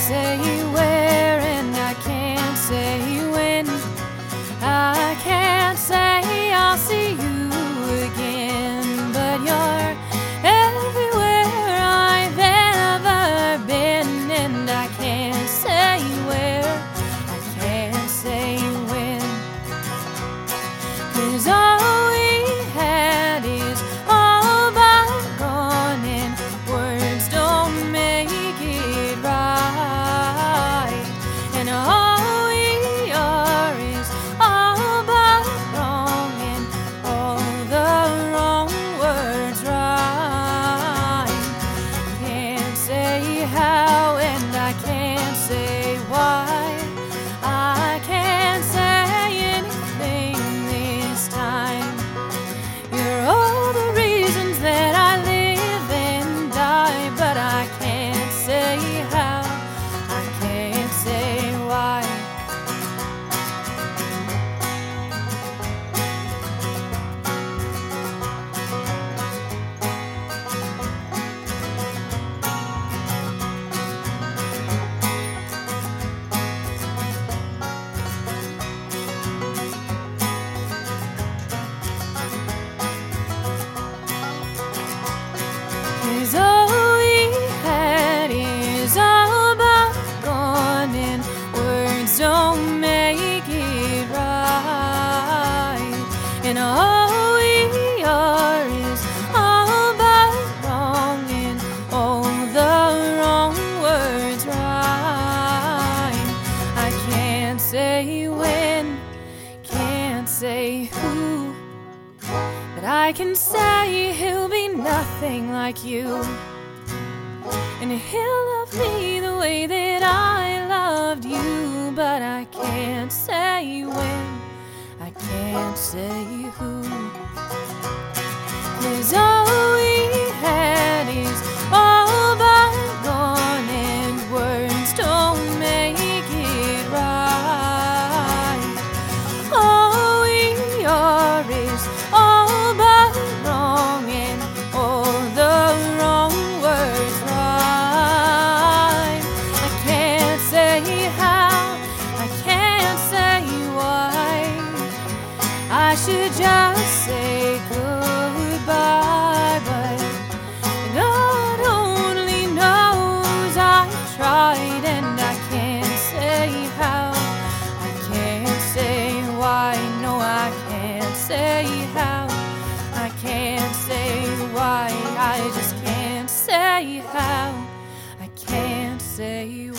say where and I can't say when. I can't say I'll see you again, but you're everywhere I've ever been, and I can't say where, I can't say when. 'Cause all we had is all but gone, and words don't make it right, and all we are is all but wrong, and all the wrong words right. Can't say how and I can't say why. I can't say anything this time. You're all the reasons that I live and die, but I can't say how, I can't say why. Cause all we had is all but gone, and words don't make it right, and all we are is all but wrong, and all the wrong words right. I can't say when, can't say who, but I can say he'll be nothing like you, and he'll love me the way that I loved you, but I can't say when, I can't say who. 'Cause all we had is all but gone, and words don't make it right. All we are is all but wrong, and all the wrong words right. I can't say how, I can't say why. I should just say goodbye, but God only knows I've tried, and I can't say how, I can't say why. No, I can't say how, I can't say why. I just can't say how, I can't say why.